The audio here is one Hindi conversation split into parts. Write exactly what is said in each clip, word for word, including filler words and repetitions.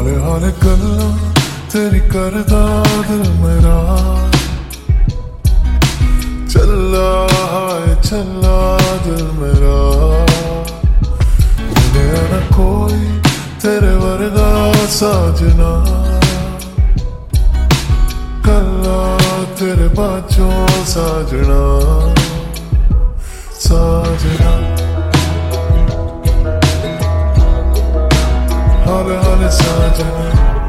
हौले हौले गल्लां तेरी करदा दिल मेरा चला हाय चला दिल मेरा मिले ना कोई तेरे वर्गा साजना कल्ला तेरे बाजों साजना साजना हौले हौले साजना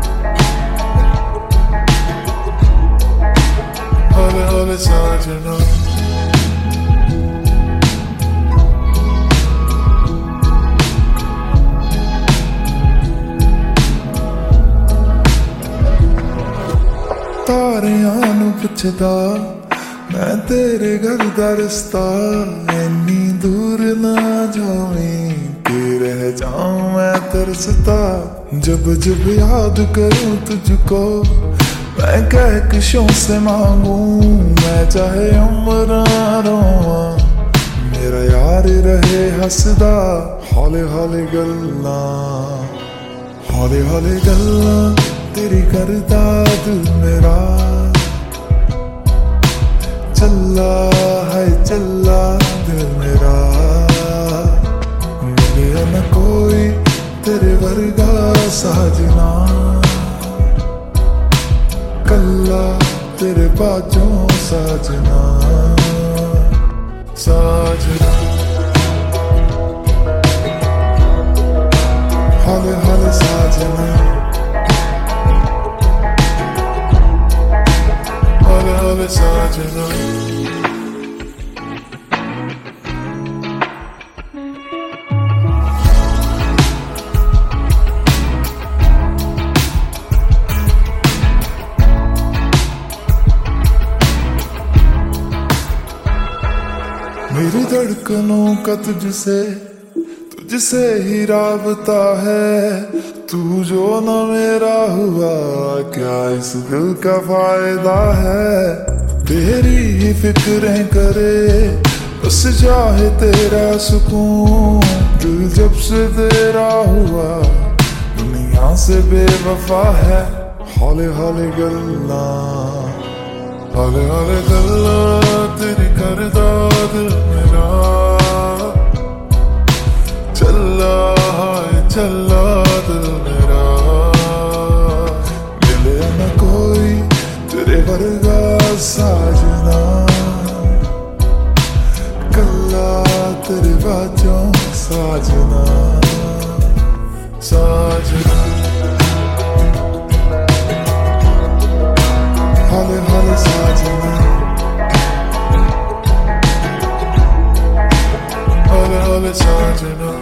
हौले हौले साजना तारियां नू पुछदा मैं तेरे घर दा रस्ता इन्नी दूर ना जावीं कि रह जाऊं मैं तरसता जब जब याद करूं तुझको मैं कहकशों से मांगूं मैं चाहे उम्र रोवां मेरा यार रहे हसदा हौले हौले गल्लां हौले हौले गल्लां तेरी करदा दिल मेरा चला है चला दिल मेरा मिले न कोई तेरे वर्गा साजना कल्ला तेरे बाजों साजना साजना हौले हौले साजना हौले हौले साजना मेरी धड़कनों का तुझसे तुझसे ही राबता है तू जो न मेरा हुआ क्या इस दिल का फायदा है तेरी ही फिक्रें करे बस चाहे तेरा सुकून दिल जब से तेरा हुआ दुनिया से बेवफा है हौले हौले गल्लां हौले हौले गल्लां तेरी करदा दिल मेरा चला हाय चला दिल मेरा मिले न कोई तेरे वर्गा साजना कल्ला तेरे बाजों साजना साजना हौले हौले साजना हौले हौले साजना